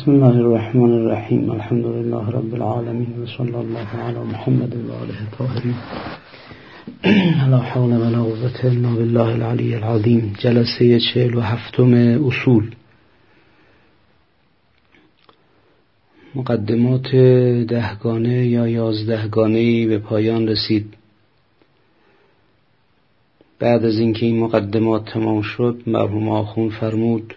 بسم الله الرحمن الرحیم. الحمد لله رب العالمین و صلی الله علی محمد و آله الطاهرین. لا حول ولا قوة الا بالله العلی العظیم. جلسه 47 اصول. مقدمات 10 گانه یا 11 گانه‌ای به پایان رسید. بعد از اینکه این مقدمات تمام شد، مرحوم آخوند فرمود: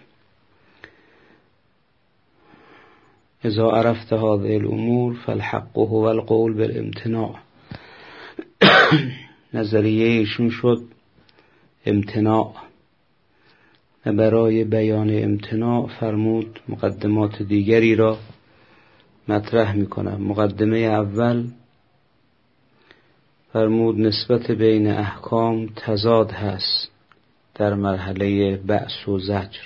اذا عرفت هذه الامور فالحق هو القول بالامتناع. نظریه ایشون شد امتناع، و برای بیان امتناع فرمود مقدمات دیگری را مطرح میکنم. مقدمه اول فرمود نسبت بین احکام تضاد هست در مرحله بأس و زجر،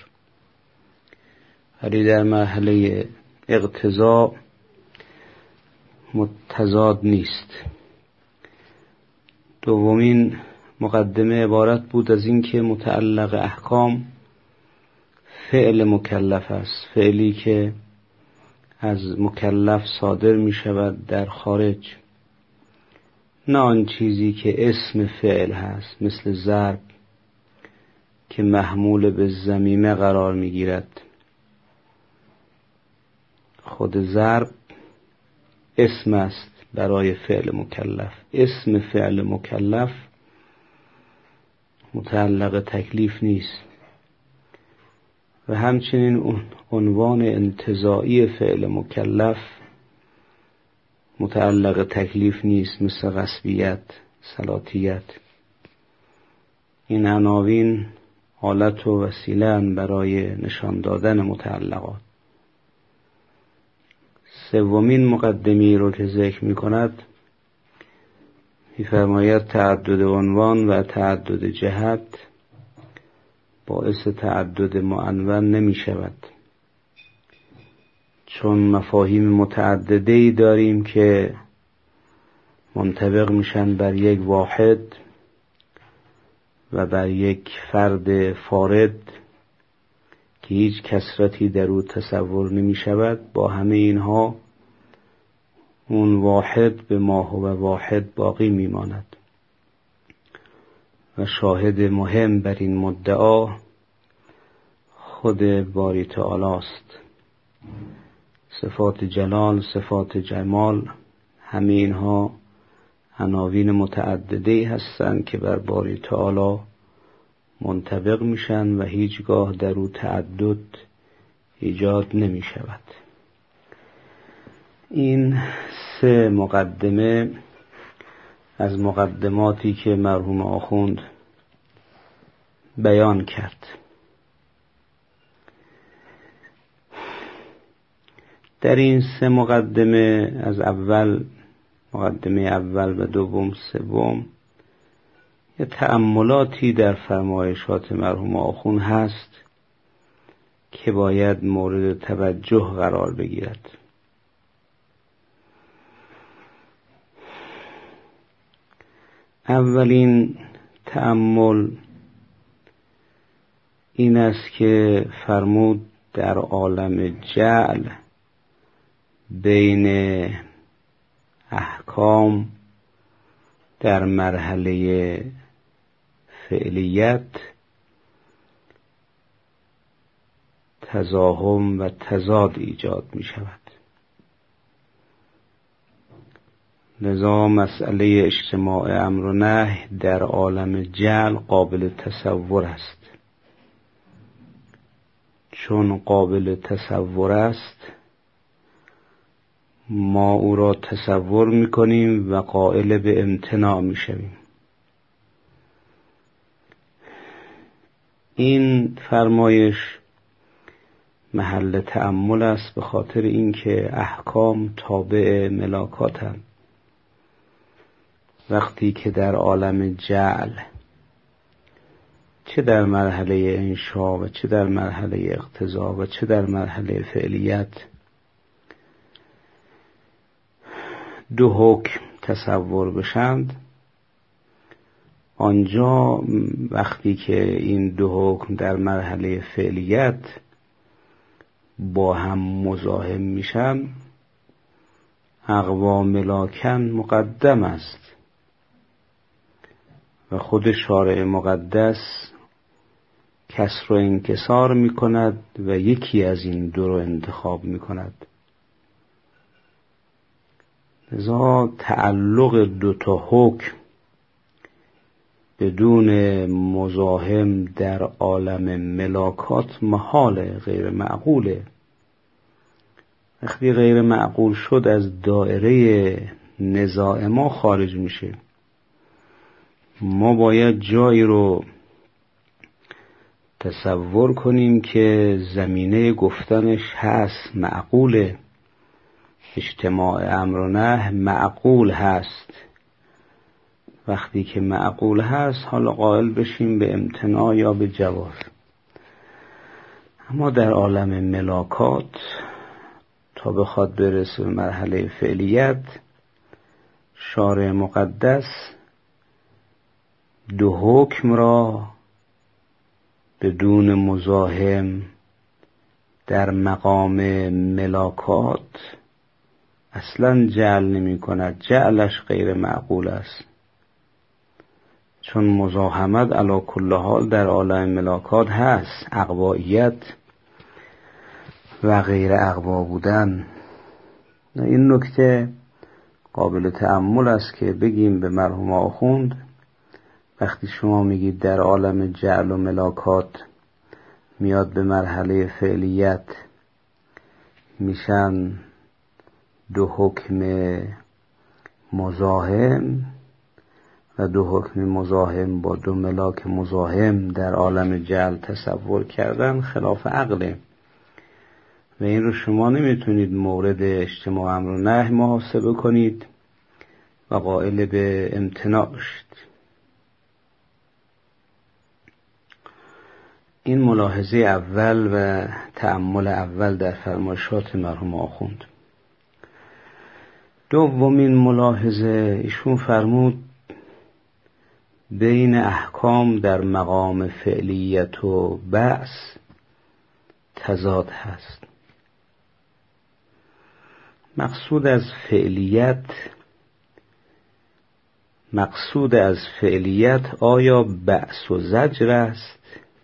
ولی در مرحله اقتضا متضاد نیست. دومین مقدمه عبارت بود از این که متعلق احکام فعل مکلف است، فعلی که از مکلف صادر می شود در خارج، نه آن چیزی که اسم فعل هست، مثل ضرب که محمول به ضمیمه قرار می گیرد. خود ضرب اسم است برای فعل مکلف. اسم فعل مکلف متعلق تکلیف نیست، و همچنین عنوان انتزاعی فعل مکلف متعلق تکلیف نیست، مثل غصبیت، سلاطیت. این عناوین آلت و وسیله برای نشان دادن متعلقات. سومین مقدمی رو که ذکر می کند می‌فرماید تعدد عنوان و تعدد جهت باعث تعدد معنون نمی شود، چون مفاهیم متعدده‌ای داریم که منطبق میشن بر یک واحد و بر یک فرد فارد که هیچ کثرتی در او تصور نمی شود. با همه اینها اون واحد به ما هو واحد باقی می ماند، و شاهد مهم بر این مدعا خود باری تعالی است. صفات جلال، صفات جمال، همه اینها عناوین متعددی هستند که بر باری تعالی منطبق میشن و هیچگاه در او تعدد ایجاد نمی شود. این 3 مقدمه از مقدماتی که مرحوم آخوند بیان کرد. در این 3 مقدمه از مقدمه اول و دوم، سوم، یه تأملاتی در فرمایشات مرحوم آخوند هست که باید مورد توجه قرار بگیرد. اولین تأمل این است که فرمود در عالم جعل بین احکام در مرحله فعلیت تزاحم و تضاد ایجاد می شود. لذا مسئله اجتماع امر و نهی در عالم جعل قابل تصور است. چون قابل تصور است، ما او را تصور می کنیم و قائل به امتناع می شویم. این فرمایش محل تأمل است، به خاطر اینکه احکام تابع ملاکاتند. وقتی که در عالم جعل، چه در مرحله انشاء و چه در مرحله اقتضا و چه در مرحله فعلیت، 2 حکم تصور بشند، آنجا وقتی که این 2 حکم در مرحله فعلیت با هم مزاحم میشن، اقوا ملاکن مقدم است و خود شارع مقدس کسر و انکسار میکند و یکی از این دو رو انتخاب میکند. لذا تعلق دو تا حکم بدون مزاحم در عالم ملاکات محاله، غیر معقوله. وقتی غیر معقول شد از دایره نزاع ما خارج میشه. ما باید جایی رو تصور کنیم که زمینه گفتنش هست، معقوله، اجتماع امر و نهی معقول هست. وقتی که معقول هست حالا قائل بشیم به امتناع یا به جواز. اما در عالم ملاکات تا بخواد برسه به مرحله فعلیت، شارع مقدس دو حکم را بدون مزاحم در مقام ملاکات اصلا جعل نمی کند. جعلش غیر معقول است، چون مزاحمت علی کل حال در عالم ملاکات هست، اقواییت و غیر اقوا بودن. این نکته قابل تأمل است که بگیم به مرحوم آخوند وقتی شما میگید در عالم جعل و ملاکات میاد به مرحله فعلیت میشن دو حکم مزاحم و دو حکم مزاحم با دو ملاک مزاحم در عالم جعل تصور کردن خلاف عقله و این رو شما نمیتونید مورد اجتماع امر و نهی محاسبه کنید و قائل به امتناع شید. این ملاحظه اول و تأمل اول در فرمایشات مرحوم آخوند. دومین ملاحظه ایشون فرمود بین احکام در مقام فعلیت و بعث تضاد هست. مقصود از فعلیت آیا بعث و زجر است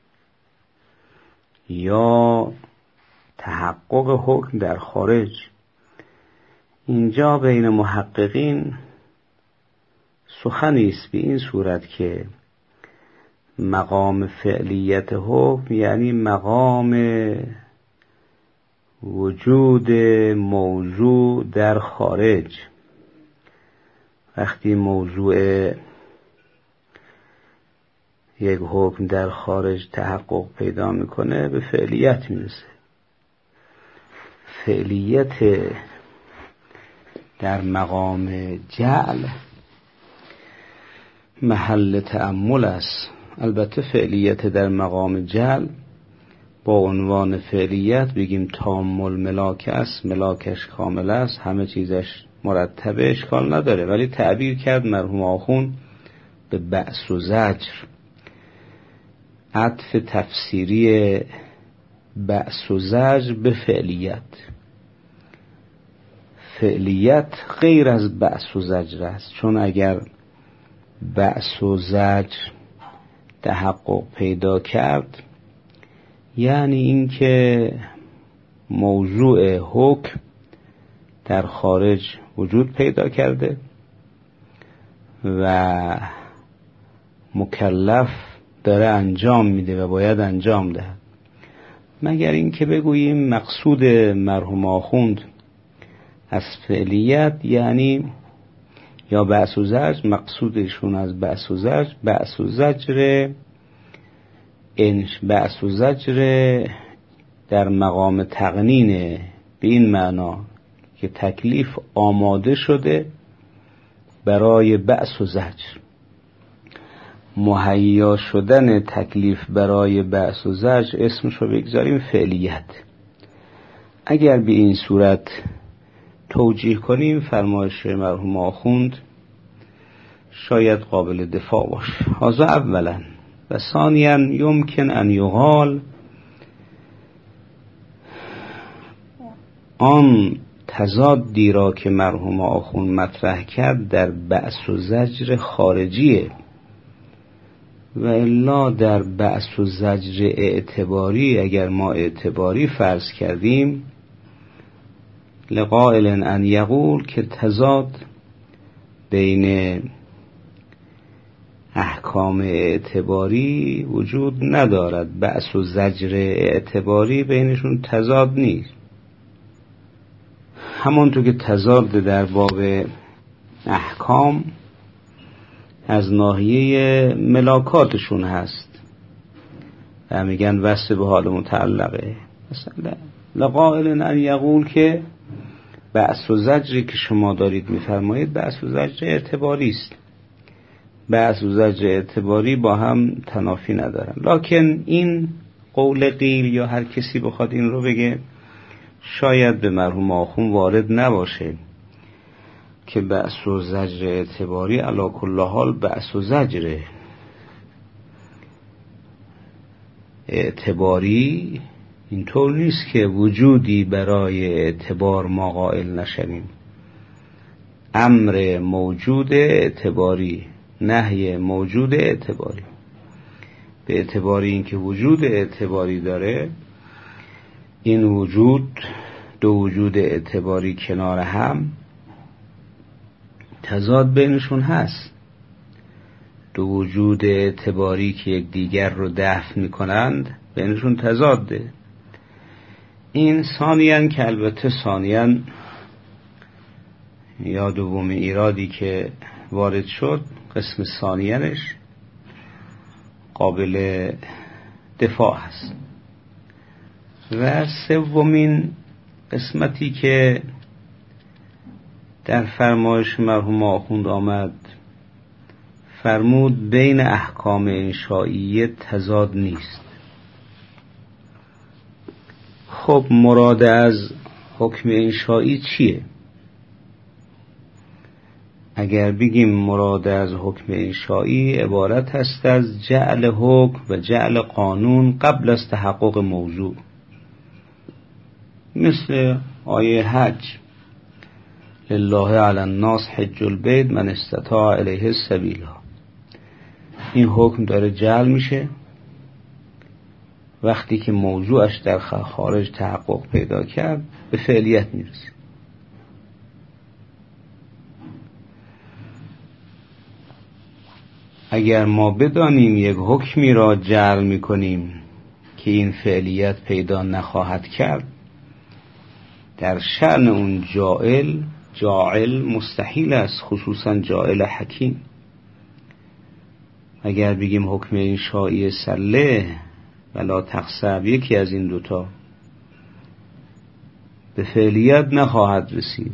یا تحقق حکم در خارج؟ اینجا بین محققین سخنی است به این صورت که مقام فعلیت حکم یعنی مقام وجود موضوع در خارج. وقتی موضوع یک حکم در خارج تحقق پیدا میکنه به فعلیت میرسه. فعلیت در مقام جعل محل تأمل است. البته فعلیت در مقام جعل با عنوان فعلیت بگیم تام الملاک است، ملاکش کامل است، همه چیزش مرتبه، اشکال نداره، ولی تعبیر کرد مرحوم آخوند به بعث و زجر. عطف تفسیری بعث و زجر به فعلیت. فعلیت غیر از بعث و زجر است، چون اگر بعث و زجر تحقق پیدا کرد یعنی این که موضوع حکم در خارج وجود پیدا کرده و مکلف داره انجام میده و باید انجام دهد. مگر این که بگوییم مقصود مرحوم آخوند از فعلیت یعنی یا بعث و زجر، مقصودشون از بعث و زجر بعث و زجر در مقام تقنینه، به این معنا که تکلیف آماده شده برای بعث و زجر. مهیا شدن تکلیف برای بعث و زجر اسمش رو بگذاریم فعلیت. اگر به این صورت توجیه کنیم فرمایش مرحوم آخوند شاید قابل دفاع باشه. هذا اولا. و ثانیا یمکن ان یقال آن تضادی را که مرحوم آخوند مطرح کرد در بعث و زجر خارجیه، و الا در بعث و زجر اعتباری اگر ما اعتباری فرض کردیم، لقائل ان یقول که تضاد بین احکام اعتباری وجود ندارد، بعث و زجر اعتباری بینشون تضاد نیست. همانطور که تضاد در باب احکام از ناحیه ملاکاتشون هست و میگن وصف به حال متعلقه. مثلا لقائل ان یقول که بعث و زجری که شما دارید میفرمایید بعث و زجر اعتباری است، بعث و زجر اعتباری با هم تنافی ندارن. لکن این قول قیل یا هر کسی بخواد این رو بگه شاید به مرحوم آخوند وارد نباشه که بعث و زجر اعتباری علی کل حال بعث و زجر اعتباری اینطور نیست که وجودی برای اعتبار ما قائل نشویم. امر موجود اعتباری، نهی موجود اعتباری، به اعتباری این که وجود اعتباری داره، این وجود دو وجود اعتباری کنار هم تضاد بینشون هست. دو وجود اعتباری که یک دیگر رو دفع میکنند بینشون تضاده. این ثانیاً که البته ثانیاً یا دومی ایرادی که وارد شد، قسم ثانیانش قابل دفاع هست. و سومین قسمتی که در فرمایش مرحوم آخوند آمد، فرمود بین احکام انشائیه تضاد نیست. خب مراد از حکم انشائی چیه؟ اگر بگیم مراد از حکم انشائی عبارت است از جعل حکم و جعل قانون قبل از تحقق موضوع، مثل آیه حج لله علی الناس حج البیت من استطاع الیه السبیل. این حکم داره جعل میشه وقتی که موضوعش در خارج تحقق پیدا کرد به فعلیت میرسه. اگر ما بدانیم یک حکمی را جعل میکنیم که این فعلیت پیدا نخواهد کرد، در شأن اون جاعل مستحیل است، خصوصا جاعل حکیم. اگر بگیم حکم انشائی سله ولا تخسب، یکی از این دوتا به فعلیت نخواهد رسید،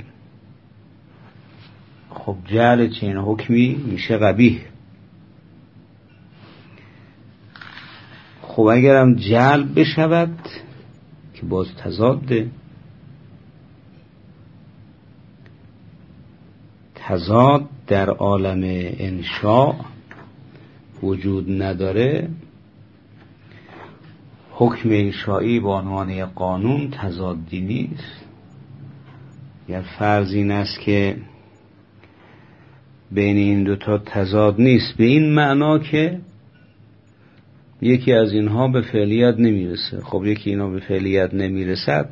خب جعل چنین حکمی میشه قبیح. خب اگرم جعل بشود که باز تضاده، تضاد در عالم انشاء وجود نداره. حکم انشائی با عنوان قانون تضادی نیست. یا فرض این است که بین این دوتا تضاد نیست به این معنا که یکی از اینها به فعلیت نمیرسه. خب یکی اینا به فعلیت نمیرسد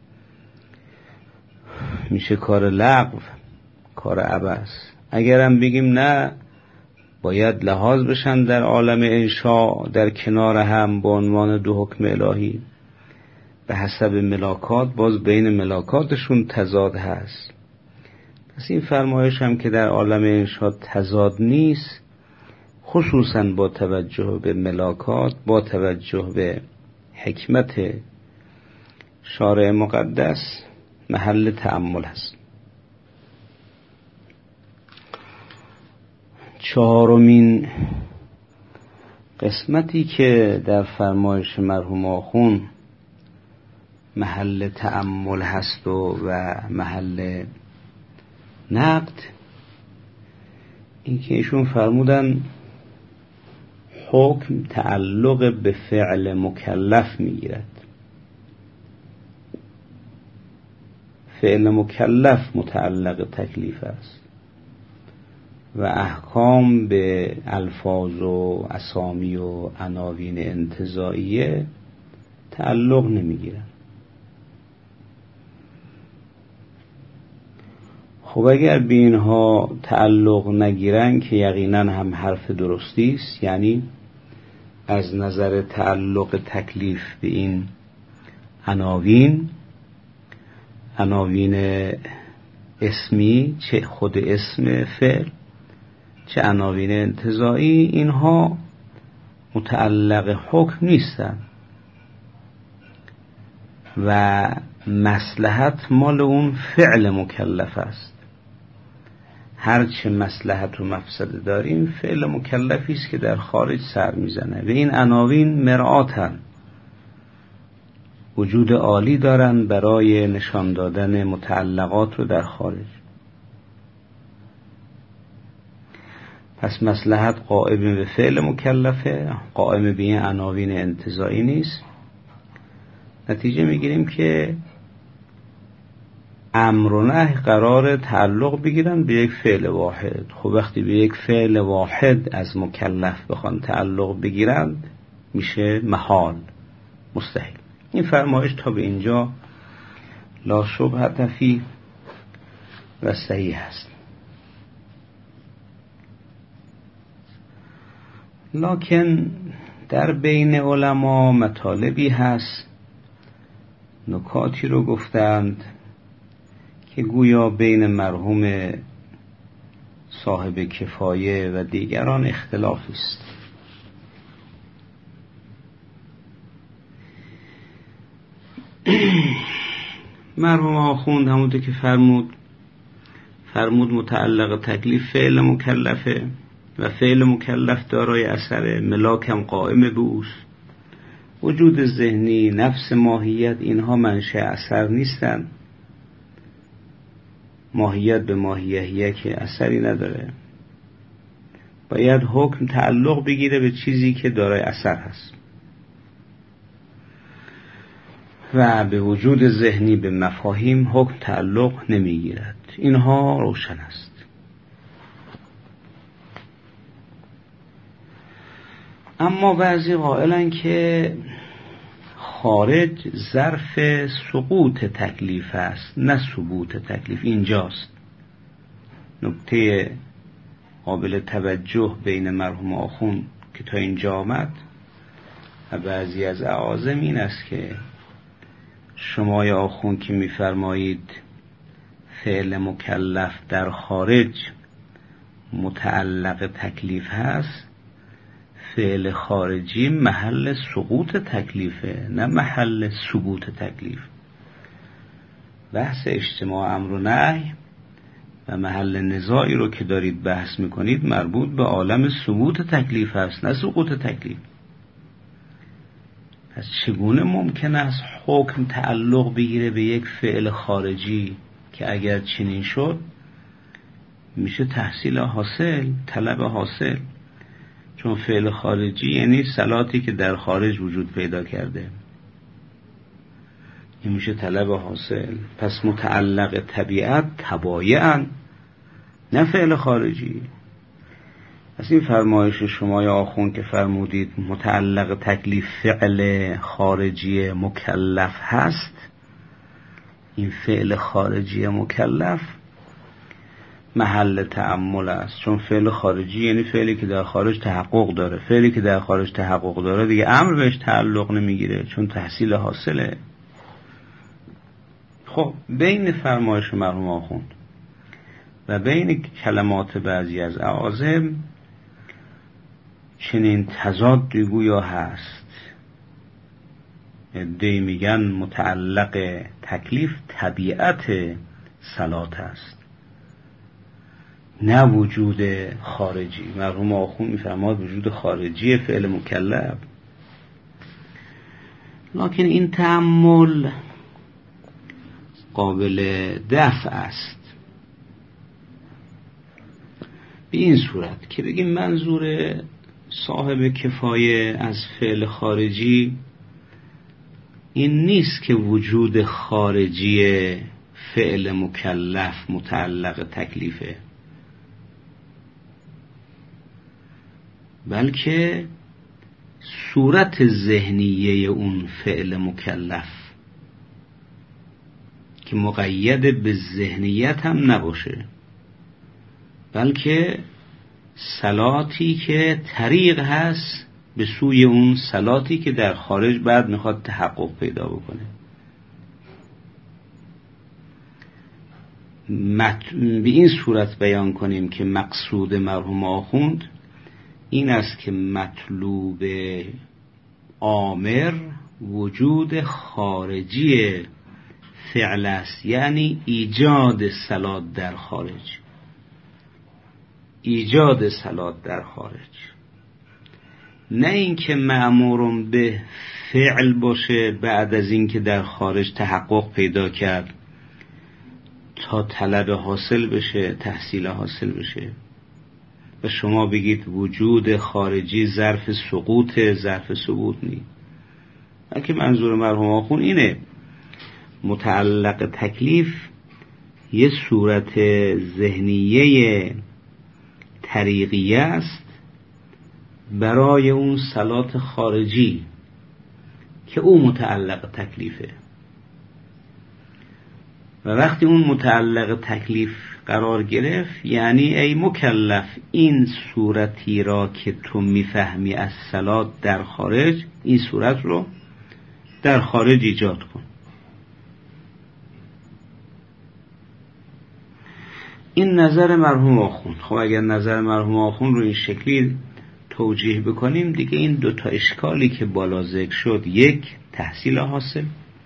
میشه کار لغو، کار عبث. اگرم بگیم نه باید لحاظ بشن در عالم انشاء در کنار هم با عنوان دو حکم الهی به حسب ملاکات، باز بین ملاکاتشون تضاد هست. پس این فرمایش هم که در عالم انشاء تضاد نیست، خصوصا با توجه به ملاکات، با توجه به حکمت شارع مقدس محل تأمل است. چهارمین قسمتی که در فرمایش مرحوم آخوند محل تأمل هست و محل نقد، این که ایشون فرمودن حکم تعلق به فعل مکلف میگیرد. فعل مکلف متعلق تکلیف است و احکام به الفاظ و اسامی و عناوین انتزاعیه تعلق نمیگیرن. خب اگر به اینها تعلق نگیرن که یقینا هم حرف درستی است، یعنی از نظر تعلق تکلیف به این عناوین اسمی، چه خود اسم فعل چه عناوین انتزاعی، اینها متعلق حکم نیستن و مصلحت مال اون فعل مکلف است. هرچه مصلحت و مفسده داریم فعل مکلفی است که در خارج سر میزنه و این عناوین مرآتن، وجود عالی دارن برای نشان دادن متعلقات رو در خارج. پس مصلحت قائم به فعل مکلفه، قائم به این عناوین انتزاعی نیست. نتیجه میگیریم که امر و نهی قرار تعلق بگیرن به یک فعل واحد. خب وقتی به یک فعل واحد از مکلف بخوان تعلق بگیرند میشه محال، مستحیل. این فرمایش تا به اینجا لا شبهة فیه و صحیح است. لکن در بین علما مطالبی هست، نکاتی رو گفتند که گویا بین مرحوم صاحب کفایه و دیگران اختلافی است. مرحوم آخوند همونطور که فرمود متعلق تکلیف فعل مکلفه و فعل مکلف دارای اثر ملاکم قائم به اوست. وجود ذهنی، نفس، ماهیت، اینها منشأ اثر نیستن. ماهیت به ماهیه که اثری نداره. باید حکم تعلق بگیره به چیزی که دارای اثر هست و به وجود ذهنی، به مفاهیم حکم تعلق نمیگیرد. اینها روشن است. اما بعضی قائلن که خارج ظرف سقوط تکلیف است نه ثبوت تکلیف. اینجاست نکته قابل توجه بین مرحوم آخوند که تا اینجا آمد و بعضی از اعاظم این است که شما یا آخوند که می‌فرمایید فعل مکلف در خارج متعلق تکلیف هست، فعل خارجی محل سقوط تکلیفه نه محل ثبوت تکلیف. بحث اجتماع امر و نهی و محل نزاعی رو که دارید بحث میکنید مربوط به عالم ثبوت تکلیف است نه سقوط تکلیف. پس چگونه ممکن است حکم تعلق بگیره به یک فعل خارجی که اگر چنین شد میشه تحصیل حاصل، طلب حاصل، چون فعل خارجی یعنی صلاتی که در خارج وجود پیدا کرده، این میشه طلب حاصل. پس متعلق طبیعت تبایعاً نه فعل خارجی. پس این فرمایش شما یا آخوند که فرمودید متعلق تکلیف فعل خارجی مکلف هست، این فعل خارجی مکلف محل تأمل است، چون فعل خارجی یعنی فعلی که در خارج تحقق داره. فعلی که در خارج تحقق داره دیگه امر بهش تعلق نمیگیره چون تحصیل حاصله. خب بین فرمایش مرحوم آخوند و بین کلمات بعضی از اعاظم چنین تضادی گویا هست. عده‌ای میگن متعلق تکلیف طبیعت صلات است نه وجود خارجی. مرحوم آخوند میفرماد وجود خارجی فعل مکلف. لکن این تأمل قابل دفع است به این صورت که بگیم منظور صاحب کفایه از فعل خارجی این نیست که وجود خارجی فعل مکلف متعلق تکلیفه، بلکه صورت ذهنیه اون فعل مکلف که مقید به ذهنیت هم نباشه، بلکه صلاتی که طریق هست به سوی اون صلاتی که در خارج بعد میخواد تحقق پیدا بکنه. به این صورت بیان کنیم که مقصود مرحوم آخوند این است که مطلوب آمر وجود خارجی فعل است، یعنی ایجاد صلات در خارج، ایجاد صلات در خارج، نه اینکه مأمور به فعل باشه بعد از اینکه در خارج تحقق پیدا کرد تا طلب حاصل بشه، تحصیل حاصل بشه و شما بگید وجود خارجی ظرف سقوط، ظرف ثبوت نیست. بلکه منظور مرحوم آخوند اینه متعلق تکلیف یه صورت ذهنیه طریقیه است برای اون صلات خارجی که او متعلق تکلیفه، و وقتی اون متعلق تکلیف قرار گرفت یعنی ای مکلف این صورتی را که تو میفهمی از صلات در خارج، این صورت رو در خارج ایجاد کن. این نظر مرحوم آخوند. خب اگر نظر مرحوم آخوند رو این شکلی توجیه بکنیم دیگه این دوتا اشکالی که بالا ذکر شد، یک تحصیل حاصل،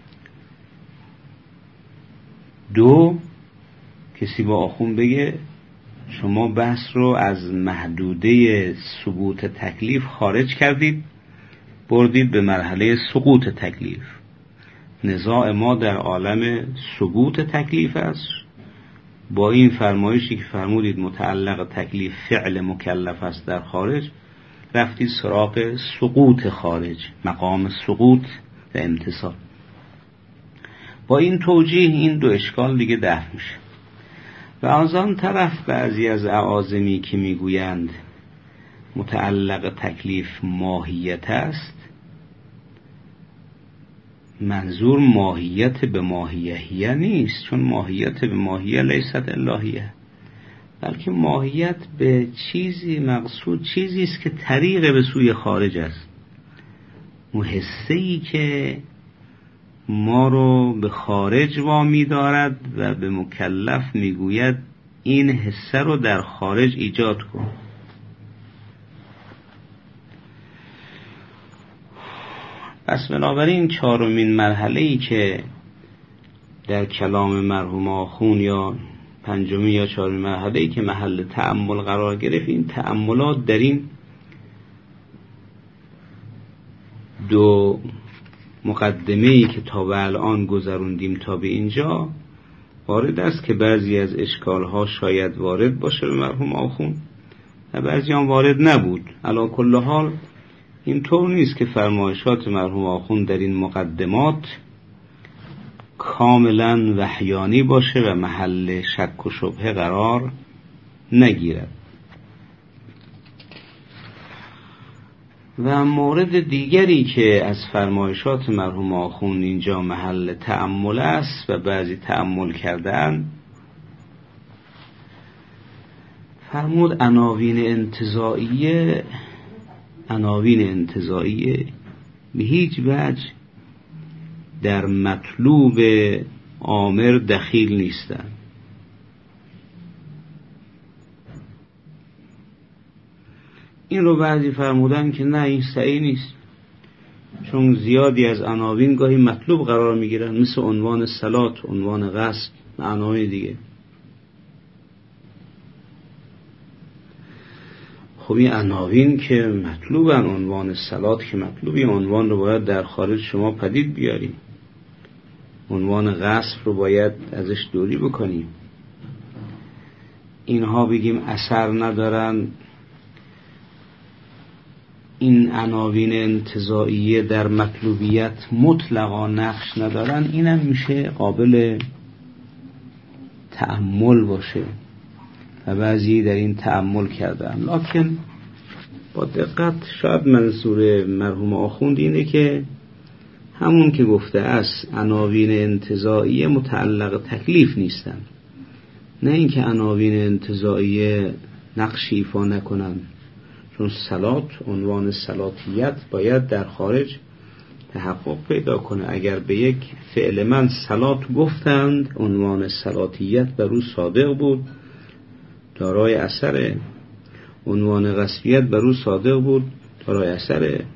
دو کسی با آخوند بگه شما بحث رو از محدوده ثبوت تکلیف خارج کردید بردید به مرحله سقوط تکلیف. نزاع ما در عالم ثبوت تکلیف است. با این فرمایشی که فرمودید متعلق تکلیف فعل مکلف است در خارج، رفتید سراغ سقوط خارج، مقام سقوط و امتصال. با این توجیه این دو اشکال دیگه دفع میشه. و از آن طرف بعضی از اعاظمی که میگویند متعلق تکلیف ماهیت است، منظور ماهیت به ماهیه نیست، چون ماهیت به ماهیه لیست الهیه، بلکه ماهیت به چیزی مقصود چیزی است که طریق به سوی خارج است، حسه‌ای که ما رو به خارج وامی دارد و به مکلف میگوید این حسه رو در خارج ایجاد کن. پس بنابراین چهارمین مرحله‌ای که در کلام مرحوم آخوند یا پنجمی یا چهارمین مرحله‌ای که محل تأمل قرار گرفت، این تأملات در این دو مقدمه‌ای که تا به الان گذروندیم تا به اینجا وارد است که بعضی از اشکالها شاید وارد باشه به مرحوم آخوند و بعضی هم وارد نبود. علی کل حال این طور نیست که فرمایشات مرحوم آخوند در این مقدمات کاملا وحیانی باشه و محل شک و شبهه قرار نگیرد. و مورد دیگری که از فرمایشات مرحوم آخوند اینجا محل تأمل است و بعضی تأمل کردن، فرمود عناوین انتزاعیه به هیچ وجه در مطلوب آمر دخیل نیستند. این رو بعضی فرمودن که نه این صحیح نیست، چون زیادی از عناوین گاهی مطلوب قرار میگیرن، مثل عنوان صلات، عنوان غسل، معنای دیگه. خب این عناوین که مطلوبن، عنوان صلات که مطلوبی، عنوان رو باید در خارج شما پدید بیاریم، عنوان غسل رو باید ازش دوری بکنیم. اینها بگیم اثر ندارن، این عناوین انتزاعیه در مطلوبیت مطلقا نقش ندارن، اینم میشه قابل تأمل باشه و بعضی در این تأمل کردن، لکن با دقت شاید منظور مرحوم آخوند اینه که همون که گفته است عناوین انتزاعیه متعلق تکلیف نیستن، نه اینکه عناوین انتزاعیه نقشی ایفا نکنن، چون صلات عنوان صلاتیت باید در خارج تحقق پیدا کنه. اگر به یک فعل من صلات گفتند عنوان صلاتیت بر او صادق بود، دارای اثر، عنوان غصبیت بر او صادق بود، دارای اثر.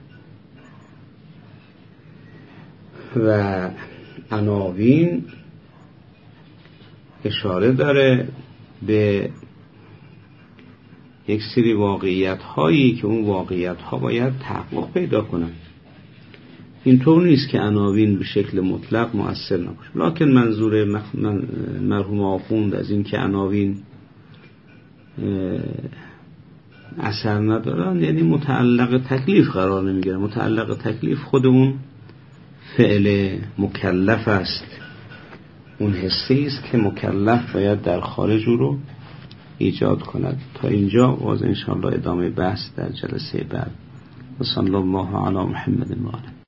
و عناوین اشاره داره به یک سری واقعیت هایی که اون واقعیت ها باید تحقق پیدا کنن. اینطور نیست که عناوین به شکل مطلق مؤثر نباشه، لکن منظور مرحوم آخوند از این که عناوین اثر ندارن یعنی متعلق تکلیف قرار نمیگیره. متعلق تکلیف خودمون فعل مکلف است، اون حسی است که مکلف باید در خارج او رو ایجاد کند. تا اینجا باز انشاءالله ادامه بحث در جلسه بعد. و صلی الله علی محمد و آله.